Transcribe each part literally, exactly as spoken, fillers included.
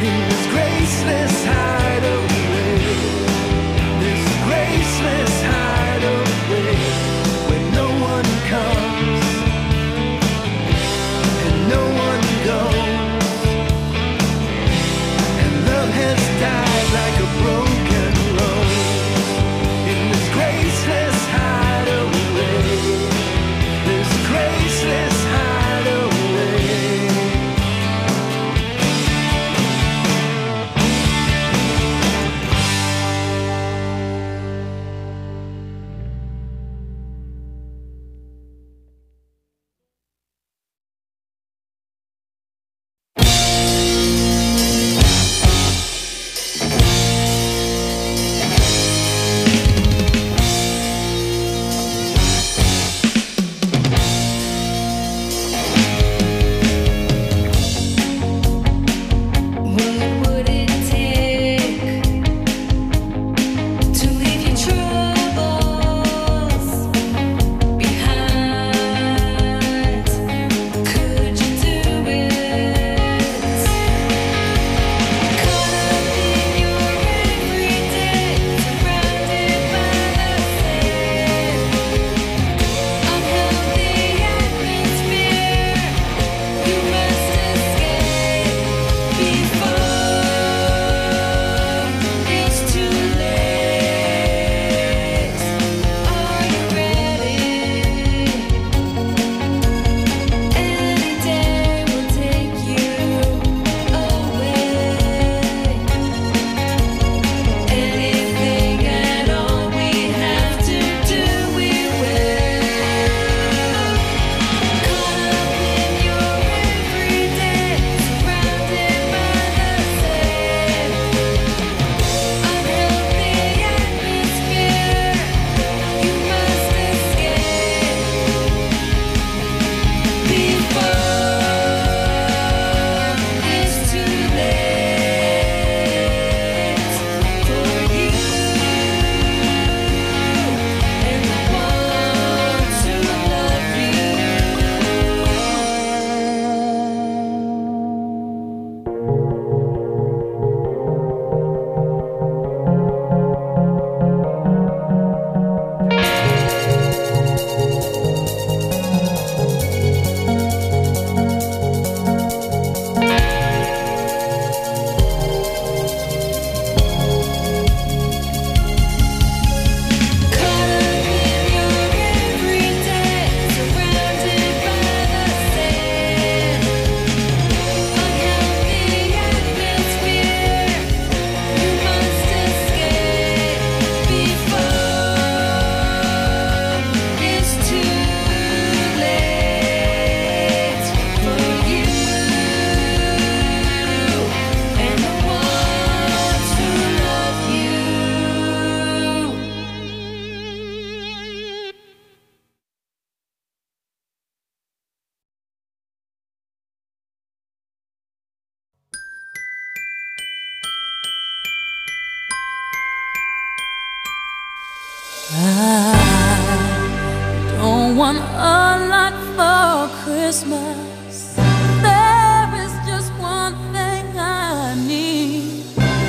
I don't want a lot for Christmas. There is just one thing I need.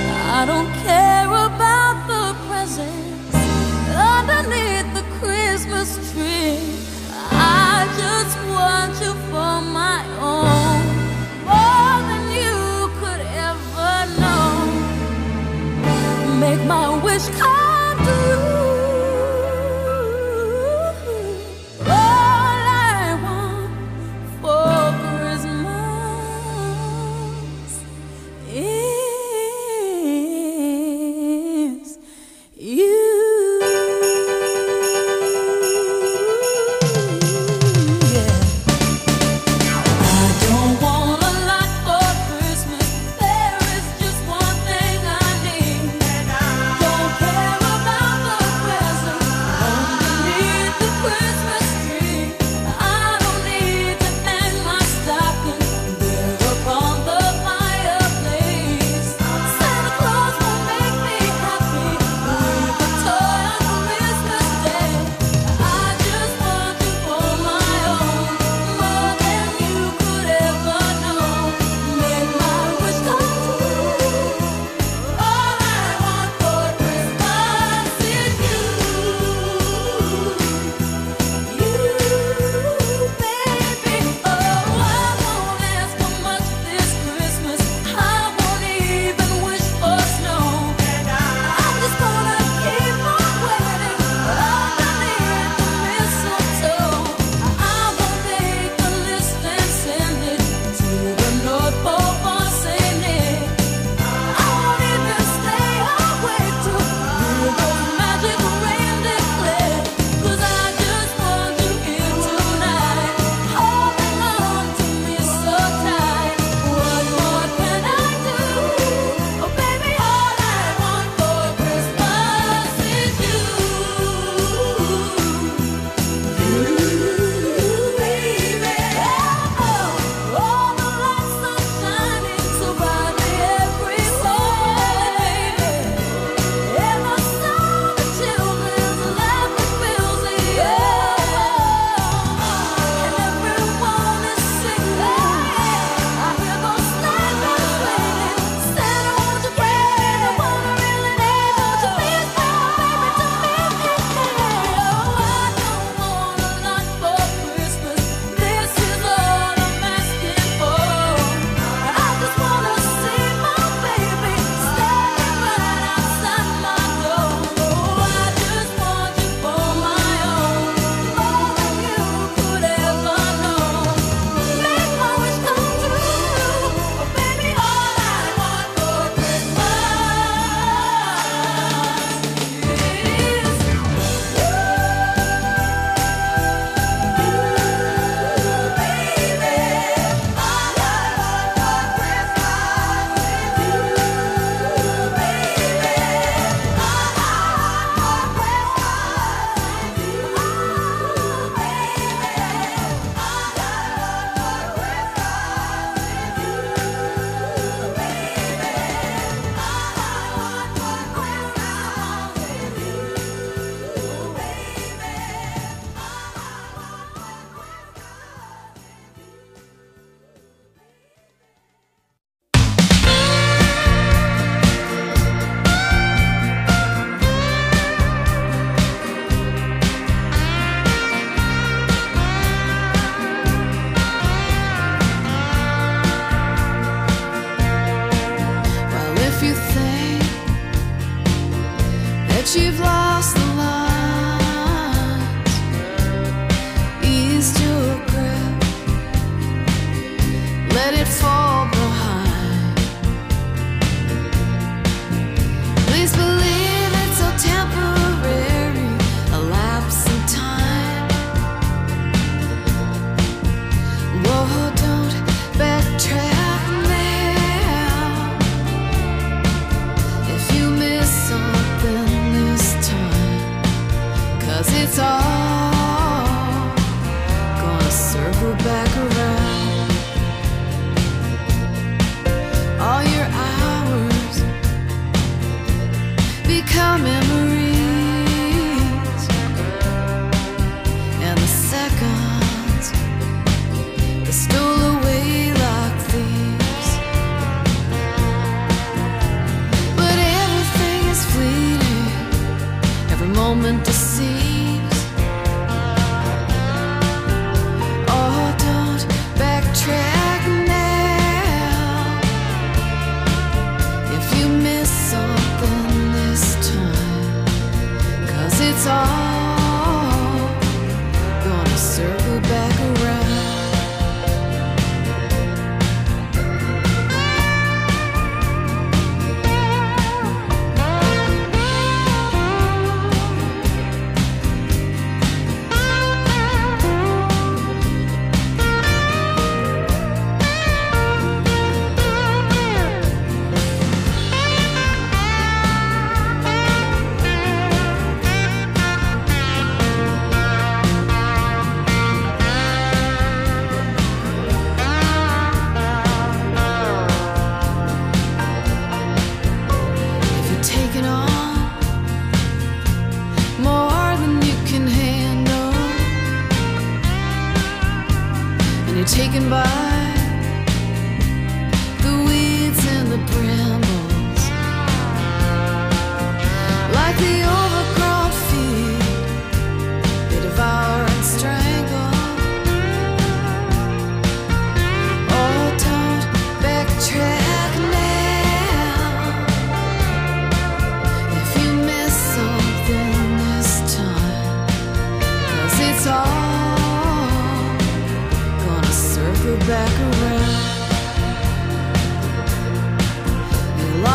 I don't care about the presents underneath the Christmas tree. I just want you for my own, more than you could ever know. Make my wish come true. Care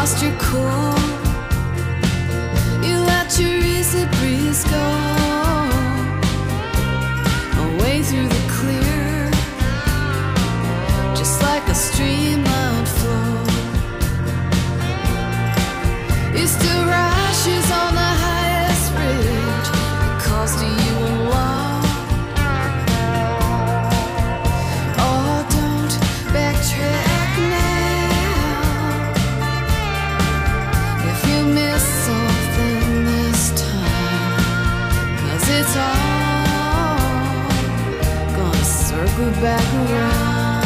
lost your cool. You let your easy breeze go away through the clear, just like a streamlined flow. You still rashes on the highest ridge, it calls to you in love. Oh, don't backtrack now. If you miss something this time, 'cause it's all gonna circle back around.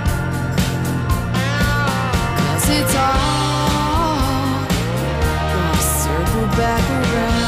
'Cause it's all gonna circle back around.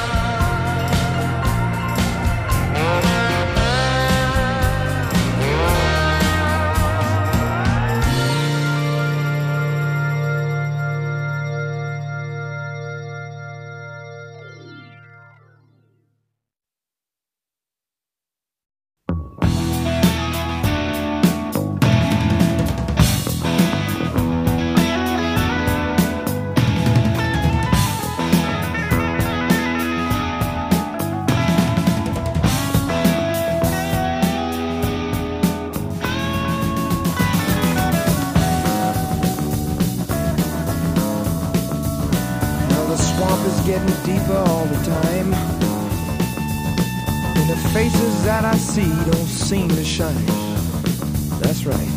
Getting deeper all the time, and the faces that I see don't seem to shine. That's right.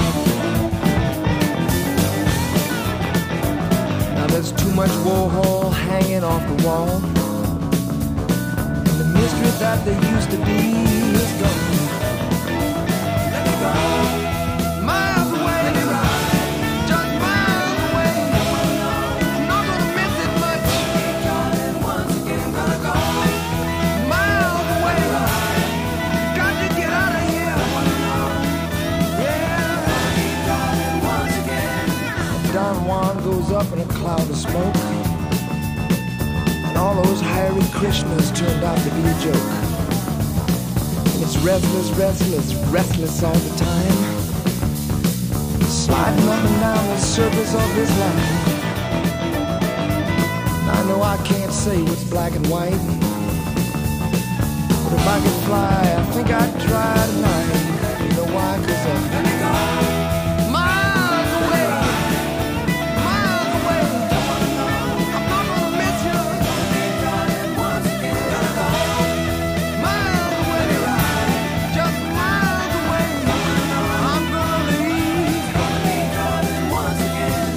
Now there's too much Warhol hanging off the wall, and the mystery that there used to be is gone. Let me go. Miles away, just miles away. I'm not gonna miss it much. Miles away, got to get out of here. Yeah. Don Juan goes up in a cloud of smoke, and all those Hare Krishnas turned out to be a joke. And it's restless, restless, restless all the time, sliding up and down the surface of this land. I know I can't say what's black and white, but if I could fly, I think I'd try tonight. You know why? 'Cause I'm miles away, miles away. I'm not gonna miss you. Miles away, just miles away. I'm gonna leave. Once again.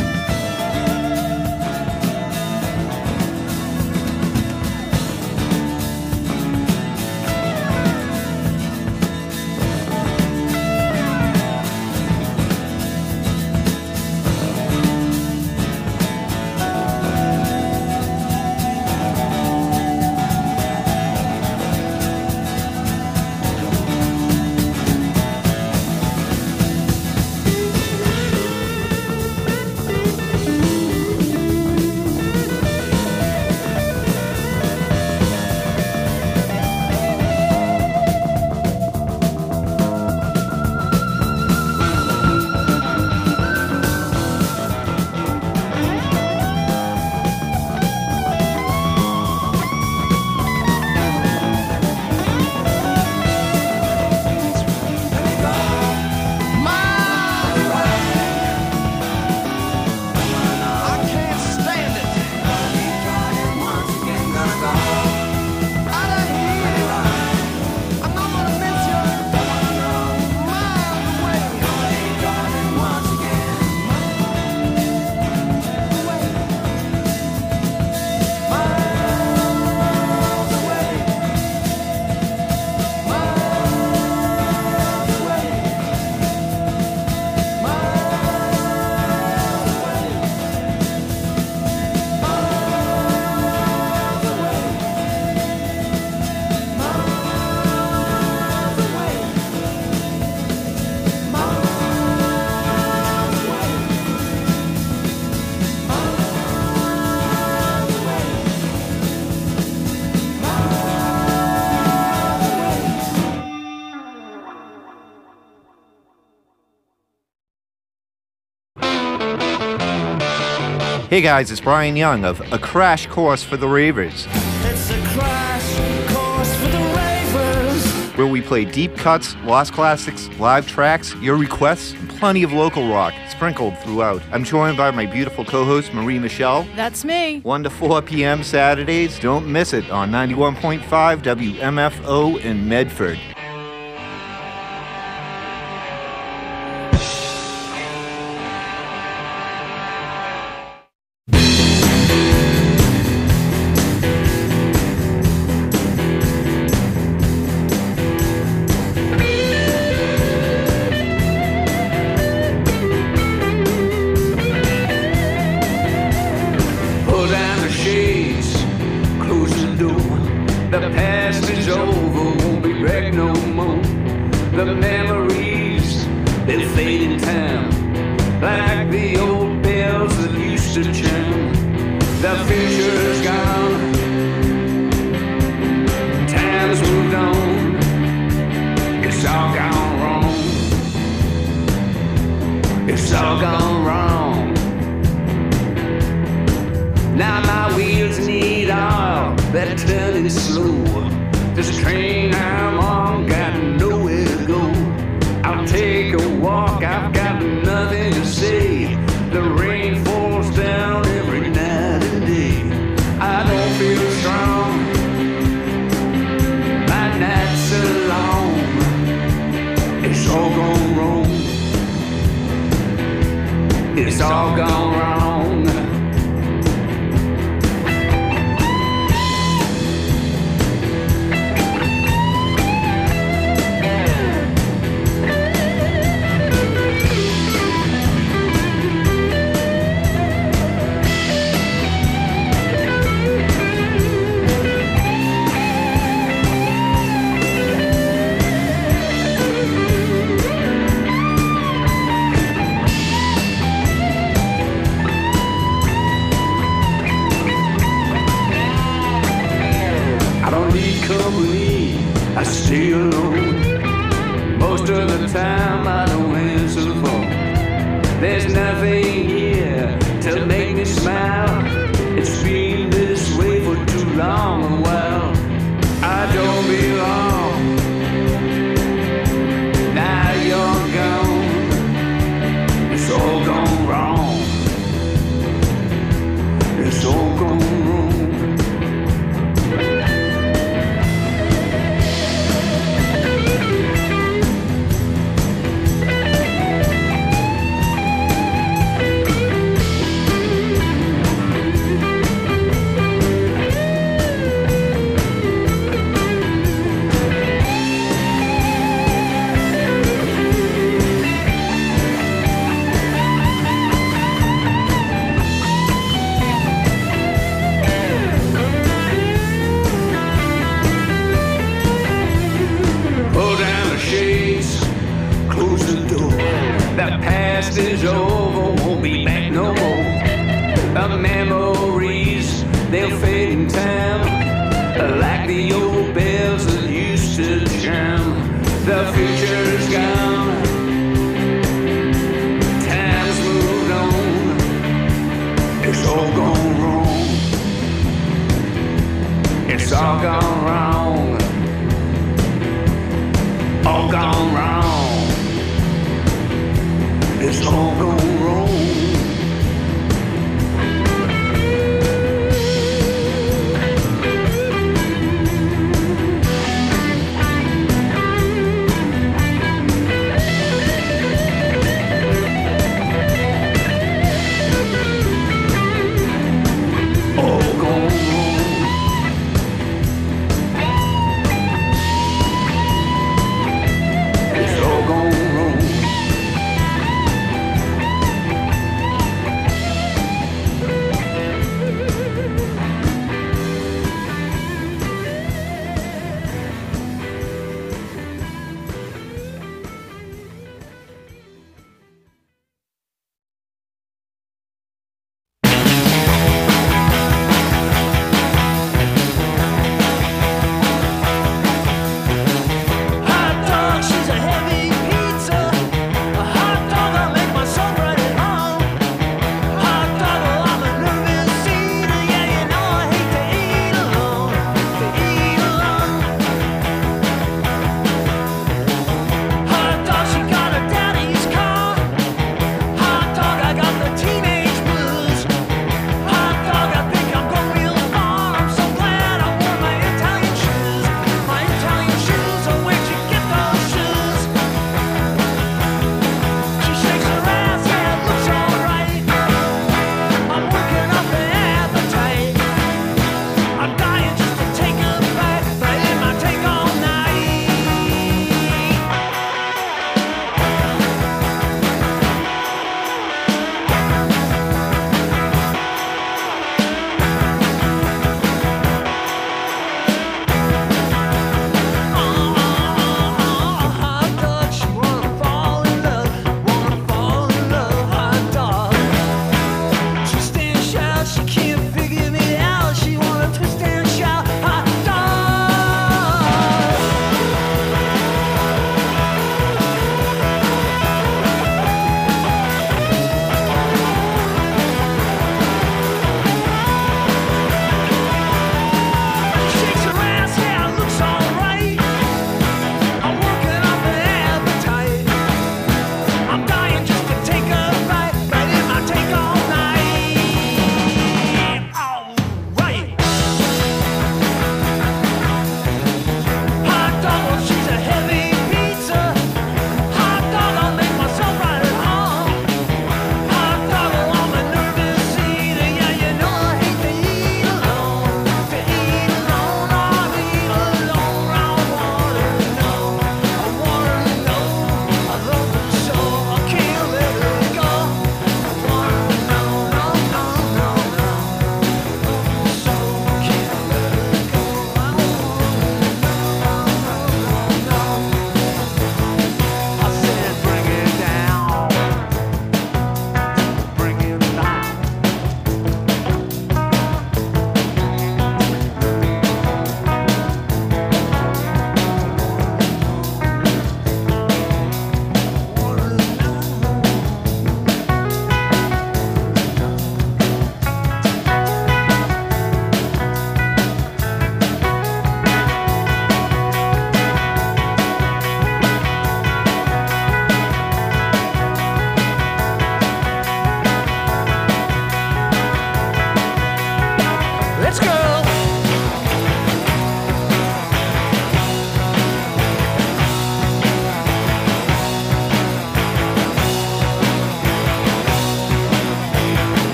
Hey guys, it's Brian Young of A Crash Course for the Ravers. It's a crash course for the Ravers. Where we play deep cuts, lost classics, live tracks, your requests, and plenty of local rock sprinkled throughout. I'm joined by my beautiful co-host Marie Michelle. That's me. one to four p.m. Saturdays. Don't miss it on ninety-one point five W M F O in Medford.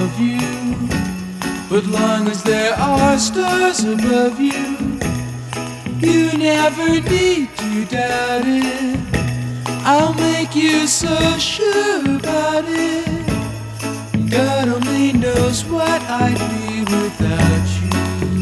of you. But long as there are stars above you, you never need to doubt it. I'll make you so sure about it. God only knows what I'd be without you.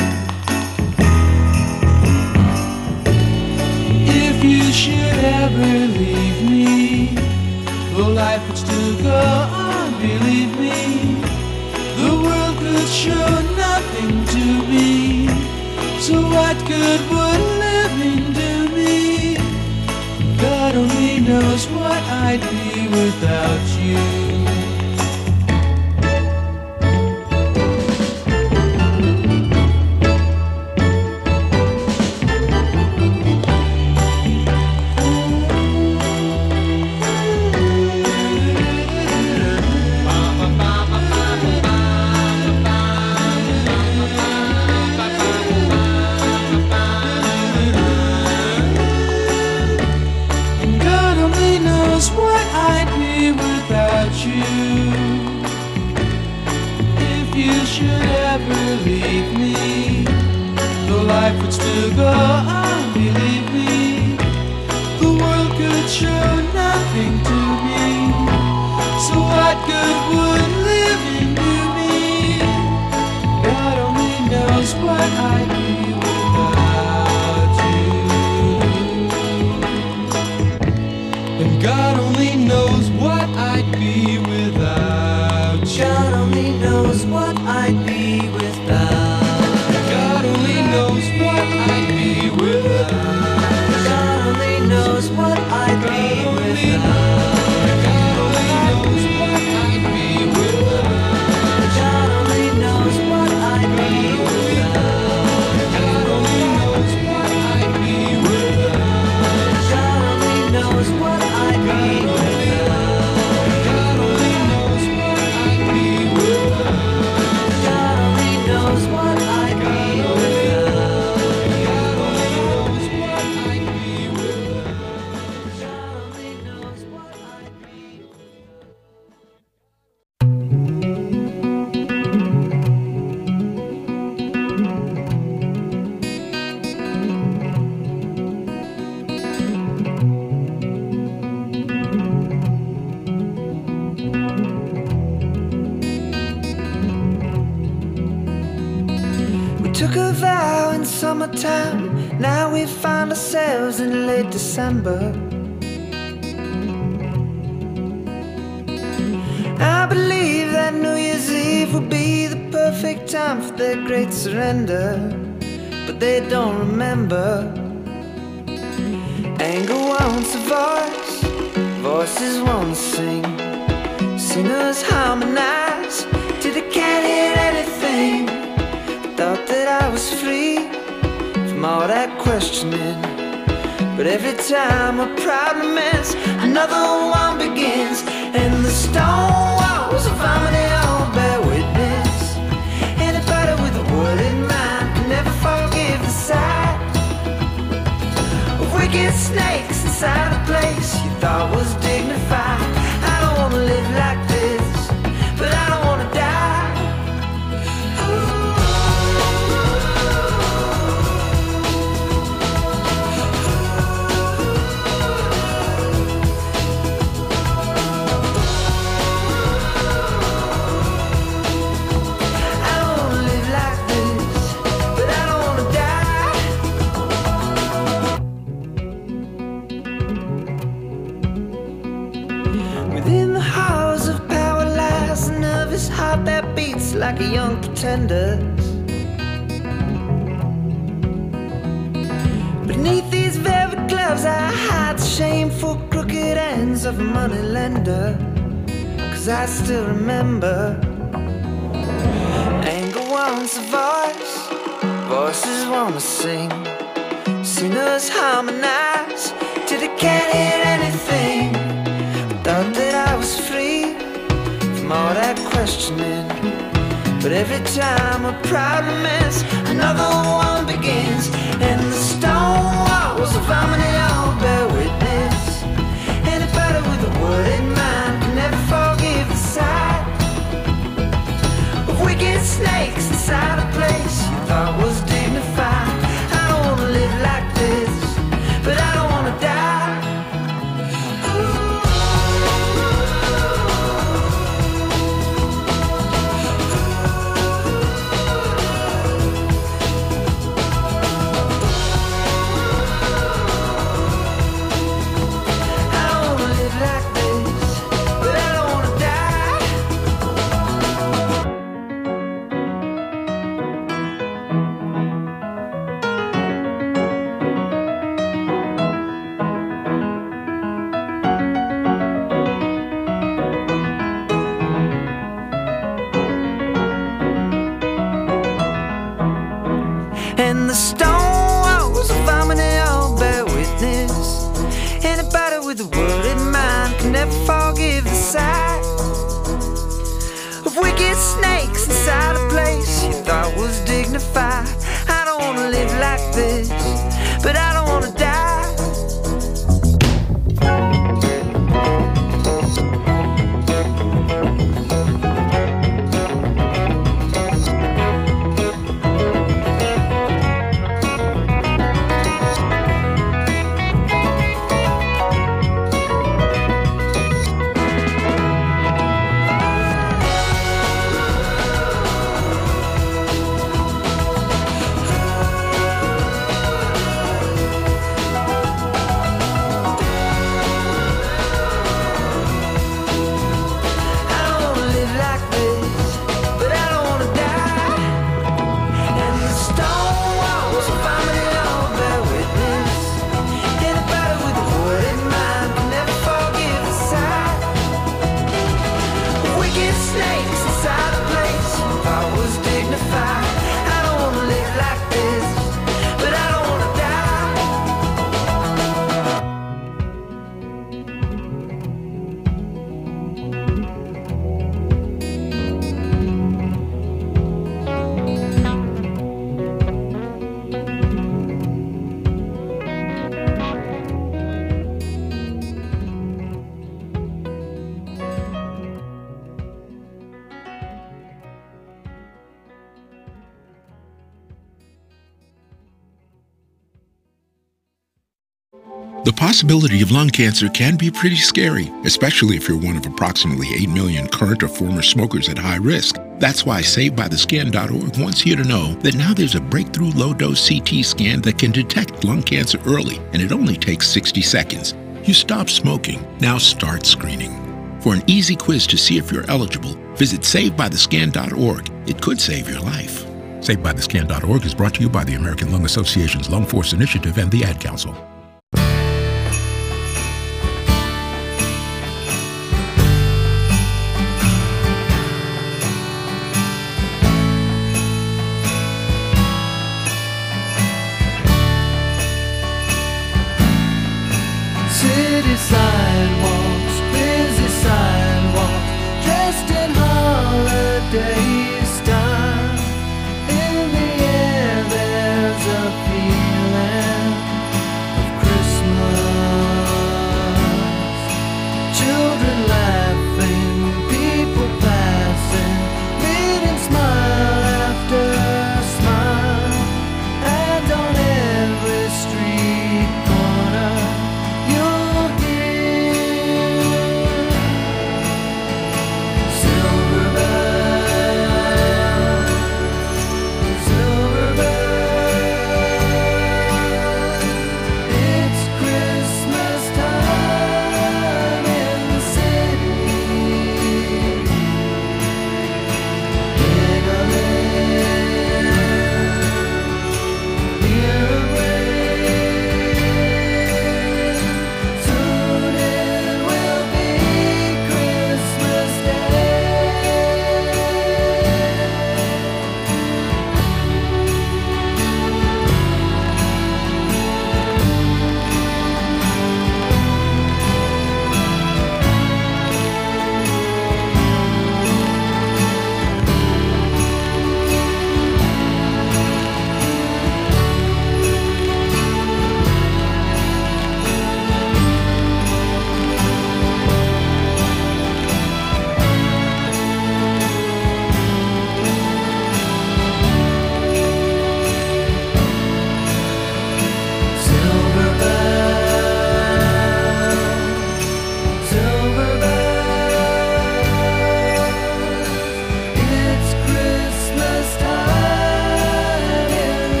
If you should ever leave me, though life would still go on, believe me, the world could show nothing to me. So what good would living do me? God only knows what I'd be without you. Believe me, though life would still go on, believe me, the world could show nothing to me. So what good would living do me? God only knows what I'd be without you. And God only knows what I'd be without you. God only knows what I'd be without. God only knows what I'd be without. God only knows what I'd be without. God only knows what I'd be without. God only knows what I'd be without. God only knows what I'd be without. God only knows what I'd be without. God only knows what I'd be without. God only knows what I'd be without. God only knows what I'd be without. God only knows what I'd be Took a vow in summertime, now we find ourselves in late December. I believe that New Year's Eve will be the perfect time for their great surrender, but they don't remember. Anger wants a voice, voices want to sing, singers harmonize till they can't hear anything. Thought that I was free from all that questioning, but every time a problem ends, another one begins, and the stone walls of harmony all bear witness. Anybody with a word in mind can never forgive the sight of wicked snakes inside a place you thought was dignified. I don't wanna live like this, but I don't wanna die. Within the halls of power lies a nervous heart that beats like a young pretender. Beneath these velvet gloves I hide the shameful crooked ends of a moneylender. Cause I still remember. Anger wants a voice, voices wanna sing, singers harmonize till they can't hear anything. Thought that I was free from all that questioning, but every time a problem ends, another one begins, and the stone walls of harmony all bear witness. Anybody with a word in mind can never forgive the sight dignified. I don't wanna live like this, but I don't wanna die. The possibility of lung cancer can be pretty scary, especially if you're one of approximately eight million current or former smokers at high risk. That's why Saved By The Scan dot org wants you to know that now there's a breakthrough low-dose C T scan that can detect lung cancer early, and it only takes sixty seconds. You stop smoking, now start screening. For an easy quiz to see if you're eligible, visit Saved By The Scan dot org. It could save your life. Saved By The Scan dot org is brought to you by the American Lung Association's Lung Force Initiative and the Ad Council. City sidewalks, busy sidewalks, dressed in holiday style. In the air there's a feeling of Christmas. Children laughing, people passing, meeting smile after smile. And on every street corner you'll hear silver bells.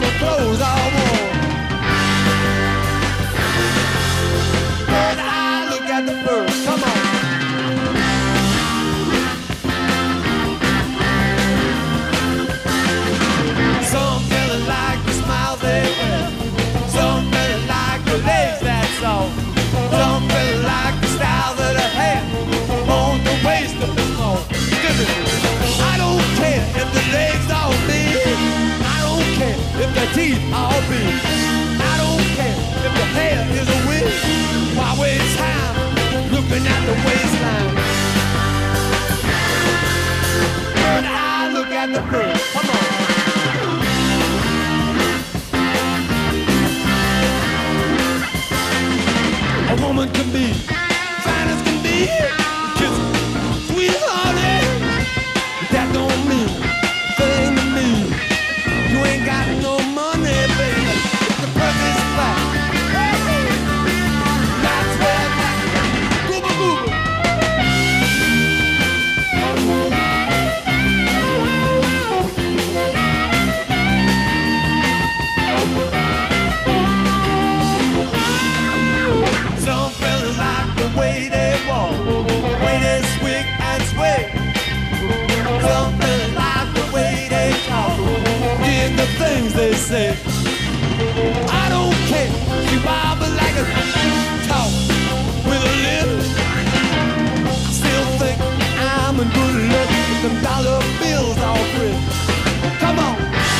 my clothes all worn. When I look at the birds, come on. Some fella like the smile they wear. Some fella like the legs, that's all. Some fella like the style that I have on the waist of the mall. I don't care if the legs all big. I don't care if the teeth all big. I don't care if the hair is a wig. Why waste time looking at the waistline? When I look at the bird, come on. A woman can be fine as can be, kiss sweet honey. That don't mean a thing to me. You ain't got no money, baby. The price is flat. That's where that gooba gooba. Some fellas like the way they walk, the way they swing and sway. Some fellas like the way they talk, hear the things they say. I don't care, she wobble like a talk with a lip. I still think I'm in good luck with them dollar bills all free. Come on.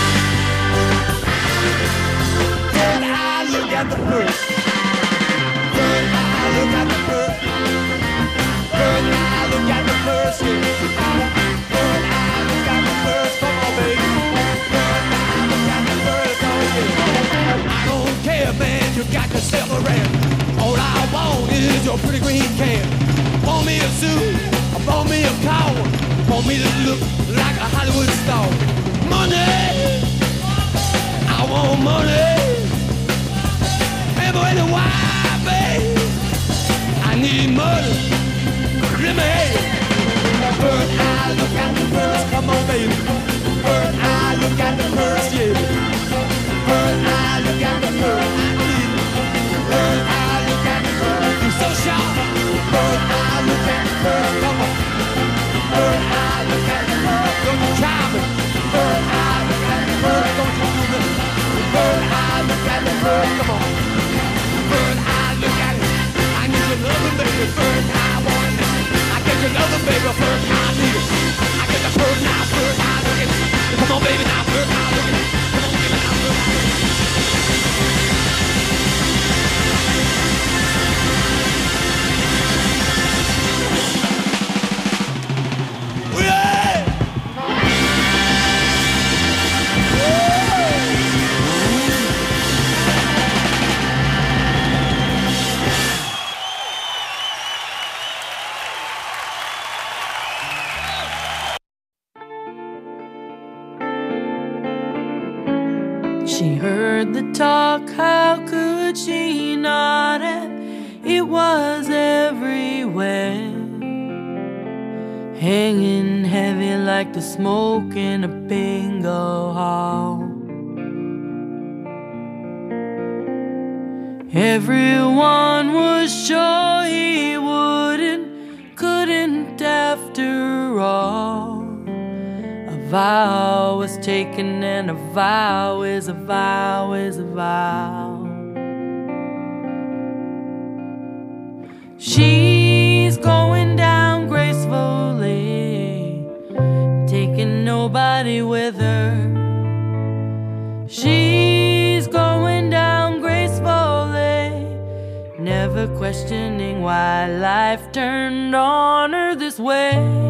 When I look at the bird, when I look at the bird, when I look at the bird, yeah. When I look at the birds, come on, baby. When I look at the birds, oh yeah. I don't care, man, you got yourself a ram. All I want is your pretty green can. Want me a suit, or want me a car. Want me to look like a Hollywood star. Money, I want money. Every the why, babe, I need money. Let me have it. Bird eye, look at the birds, come on, baby. Bird eye, look at the birds, yeah. Bird eye, look at the birds, I need it. Bird eye, look at the birds, you're so sharp. Bird eye, look at the birds, come on. Bird eye, look at the birds, don't you try me. Bird eye, look at the birds, don't you do me. Bird eye, look at the birds, come on. Bird eye, look at it. I need your loving, baby. Bird eye, want it. I get your loving, baby. Bird eye, need it. I get the bird now, bird eye, look at it. Come on, baby, now, bird eye, look at it. Come on, baby, now, bird eye. She heard the talk, how could she not have? It was everywhere, hanging heavy like the smoke in a bingo hall. Everyone was sure he wouldn't, couldn't after all. A vow was taken, and a vow is a vow is a vow. She's going down gracefully, taking nobody with her. She's going down gracefully, never questioning why life turned on her this way.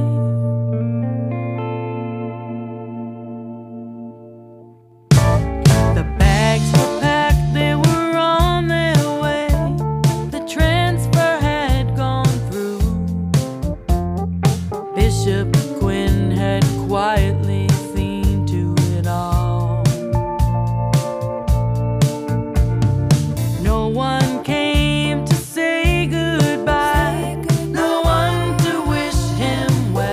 Well,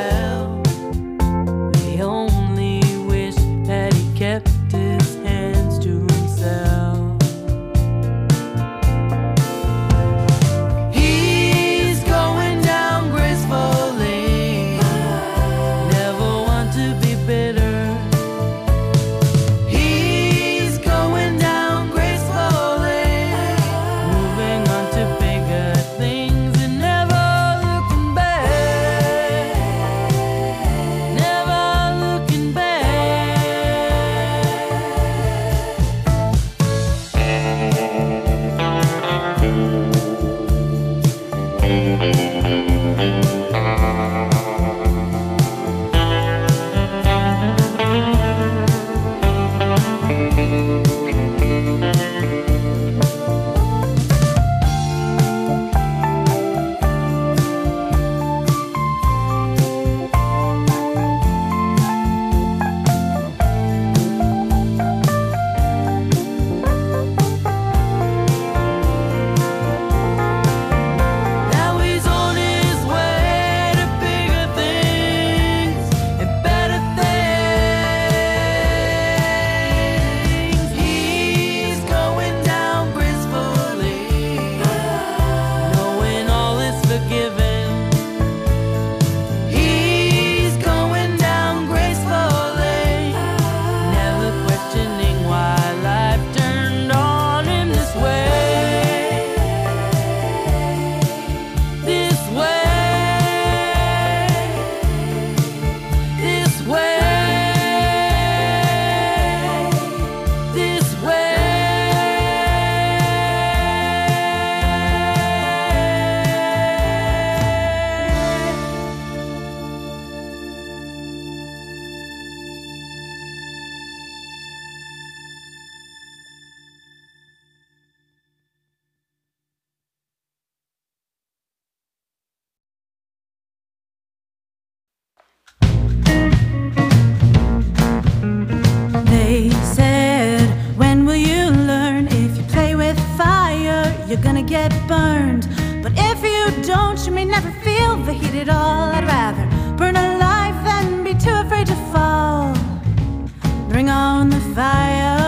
get burned. But if you don't, you may never feel the heat at all. I'd rather burn alive than be too afraid to fall. Bring on the fire.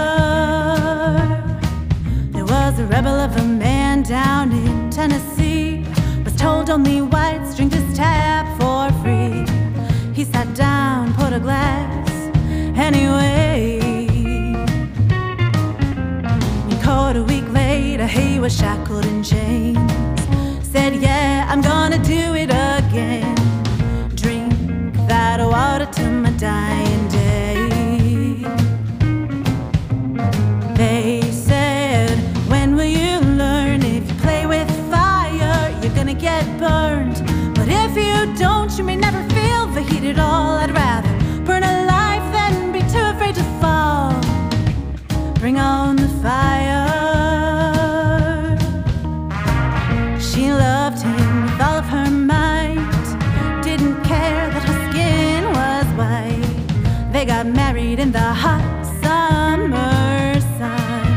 There was a rebel of a man down in Tennessee, was told only whites drink this tap for free. He sat down, put a glass anyway. And caught a week later, he was shackled in chains. Said, yeah, I'm gonna do it again. Drink that water to my dying day. They said, when will you learn? If you play with fire, you're gonna get burned. But if you don't, you may never feel the heat at all. I'd rather burn alive than be too afraid to fall. Bring on the fire. She loved him with all of her might, didn't care that her skin was white. They got married in the hot summer sun.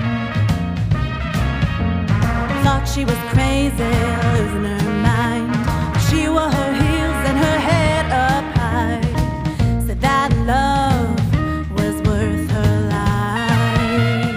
Thought she was crazy, losing her mind. She wore her heels and her head up high. Said that love was worth her life.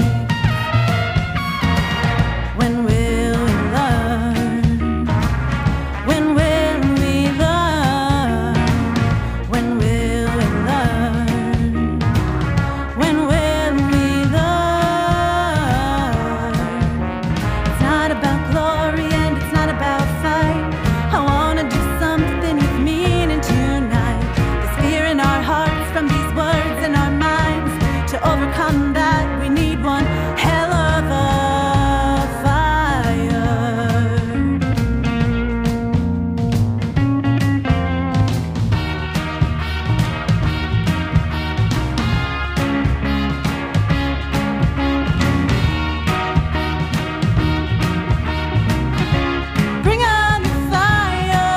When will we learn? When will we learn? When will we learn? When will we learn? It's not about glory and it's not about fight. I wanna do something with meaning tonight. There's fear in our hearts from these words in our minds. To overcome that, we need one hell of a fire. Bring on the fire.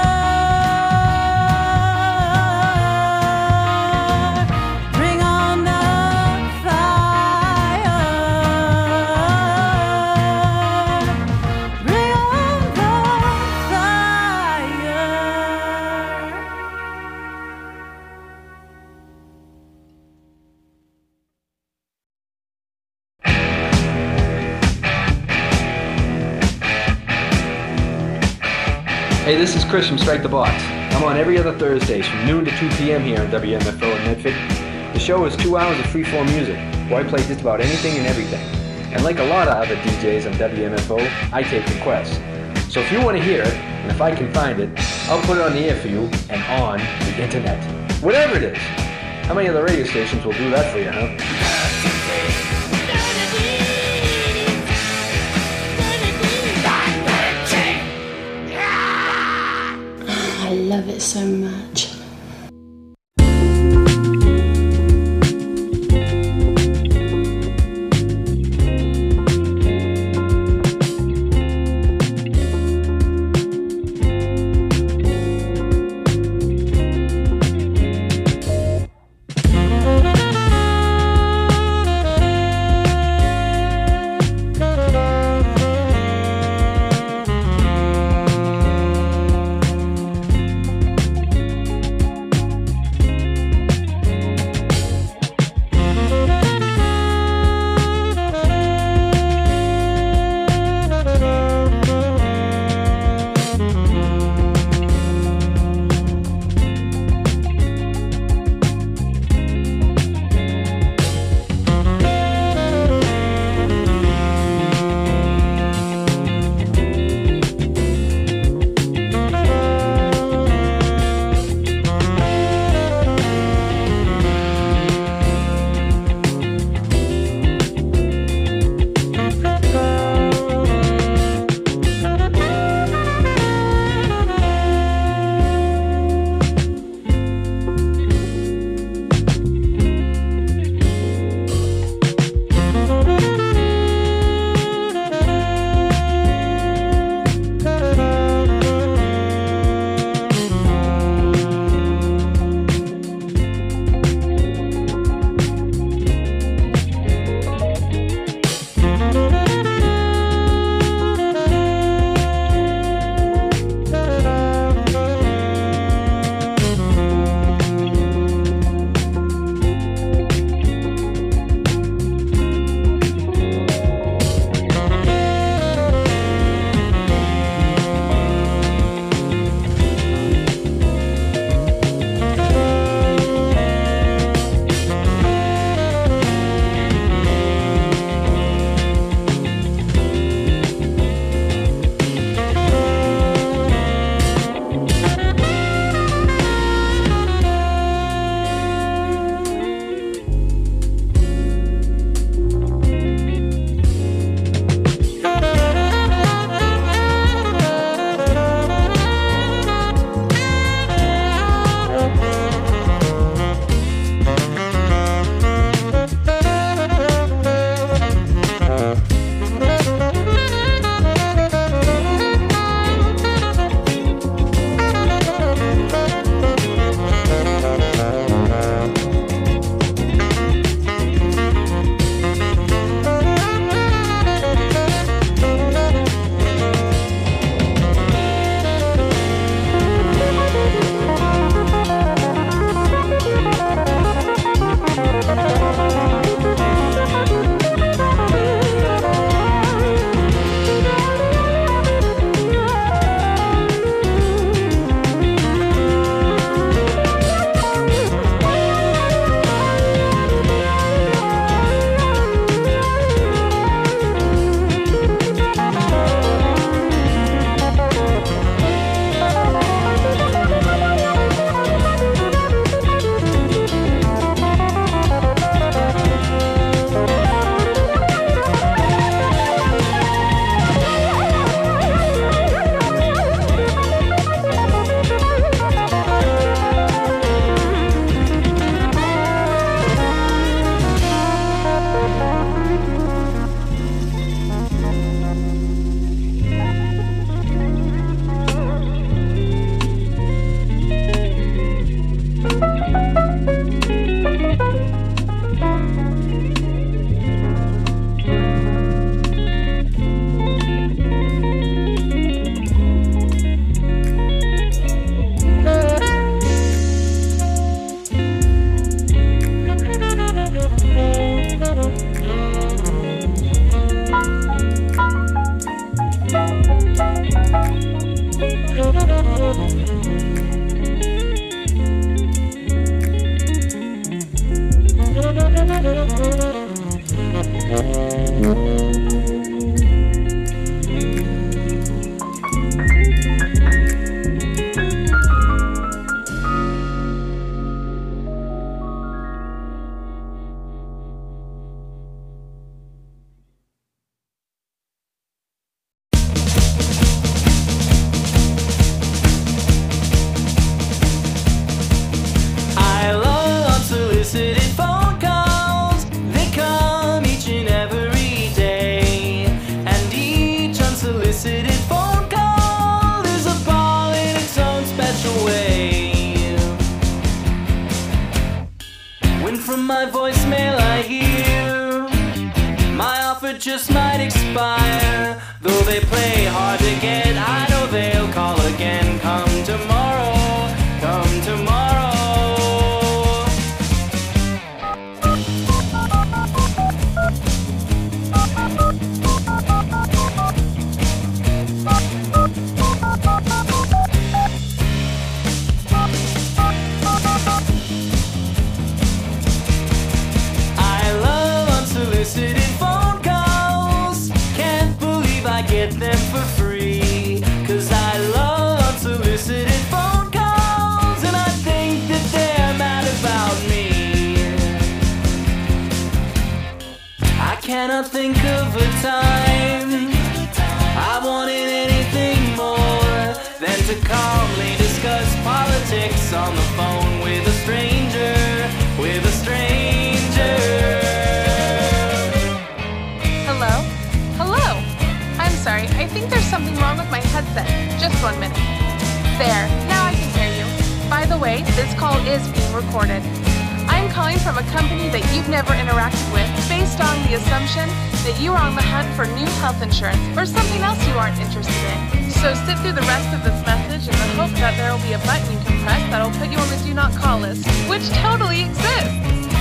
Bring on the fire. Bring on the fire. Hey, this is Chris from Strike the Box. I'm on every other Thursdays from noon to two p.m. here on W M F O in Medford. The show is two hours of freeform music, where I play just about anything and everything. And like a lot of other D Js on W M F O, I take requests. So if you want to hear it, and if I can find it, I'll put it on the air for you and on the internet. Whatever it is. How many other radio stations will do that for you, huh? I love it so much. Just might expire. Though they play hard to get, I know they'll call again. Come tomorrow, come tomorrow. I love unsolicited phone calls. Can't believe I get them for free. Cause I love unsolicited phone calls. And I think that they're mad about me. I cannot think of a time I wanted anything more than to calmly discuss politics on the phone with a stranger, with a stranger. Hello? Hello? I'm sorry, I think there's something wrong with my headset. Just one minute. There, now I can hear you. By the way, this call is being recorded. I'm calling from a company that you've never interacted with based on the assumption that you are on the hunt for new health insurance or something else you aren't interested in. So sit through the rest of this message in the hope that there will be a button you can press that'll put you on the do not call list, which totally exists.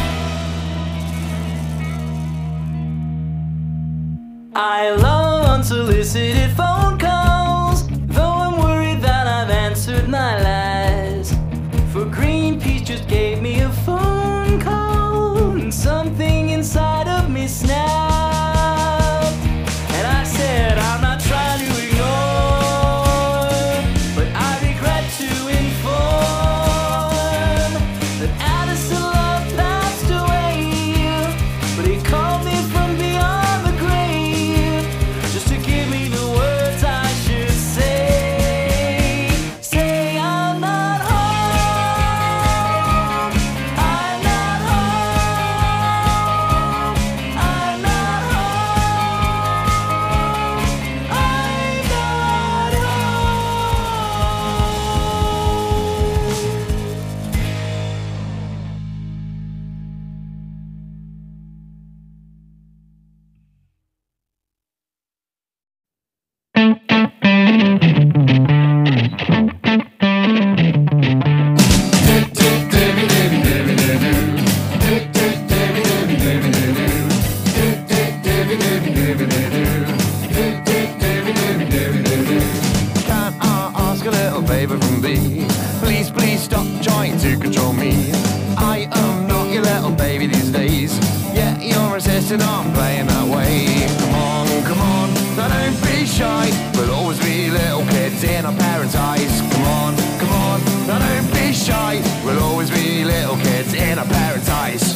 I love unsolicited phone calls, though I'm worried that I've answered my lies. For Greenpeace just gave me a phone call, and something inside of me snapped. And I said, I'm not trying to ignore, but I regret to inform that Addison Love passed away. But he called me from beyond the grave, just to give me the words I should say. Say I'm not home, I'm not home, I'm not home, I'm not Can I ask a little favor from thee? Please, please stop trying to control me. I am not your little baby these days. Yeah, you're insisting on playing that way. Come on, come on, now don't be shy. We'll always be little kids in our parents' eyes. Come on, come on, now don't be shy. We'll always be little kids in our parents' eyes.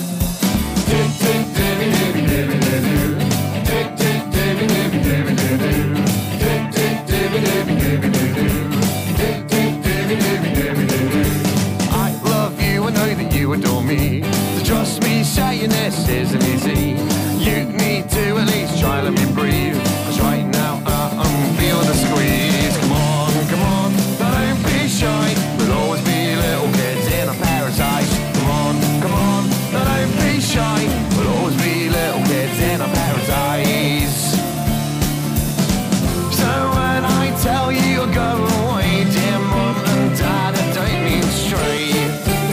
I love you, I know that you adore me. So trust me, saying this isn't easy. You need to at least try let me breathe. Cause right now uh, I'm feeling the squeeze. Come on, come on, now don't be shy. We'll always be little kids in our parents' eyes. Come on, come on, now don't be shy. We'll always be little kids in our parents' eyes. So when I tell you you'll go away, dear mom and dad, I don't mean straight.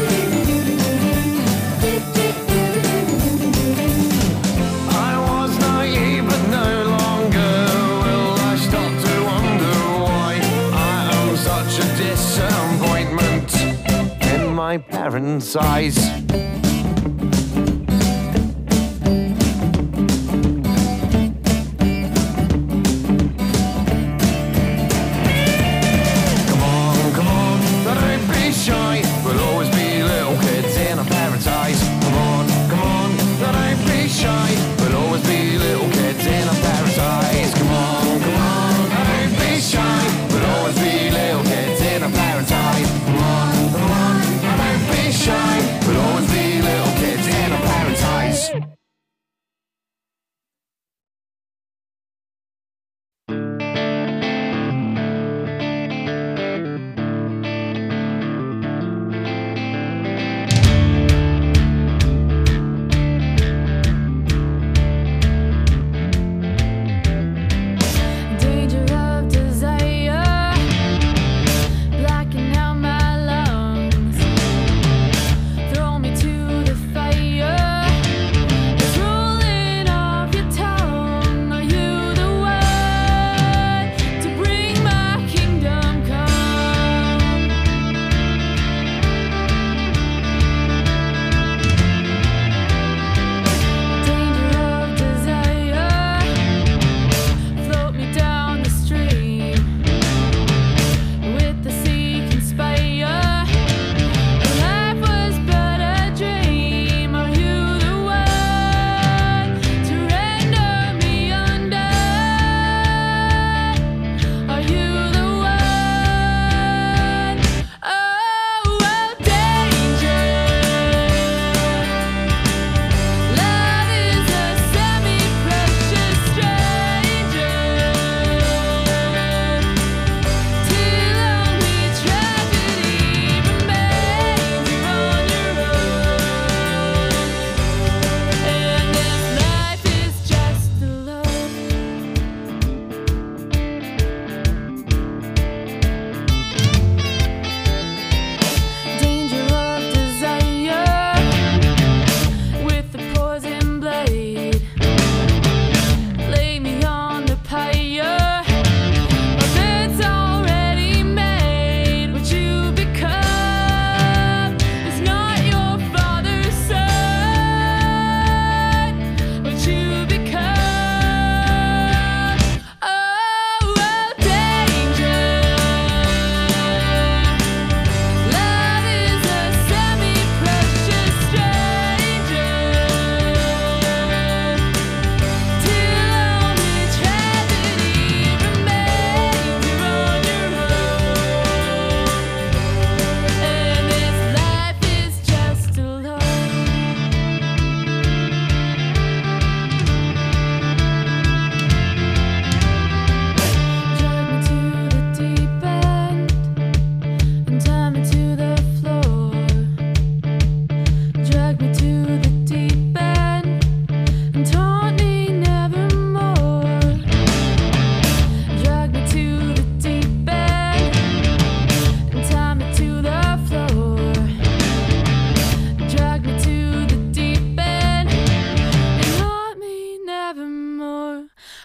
I was naive but no longer will I stop to wonder why I am such a disappointment in my parents' eyes.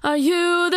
Are you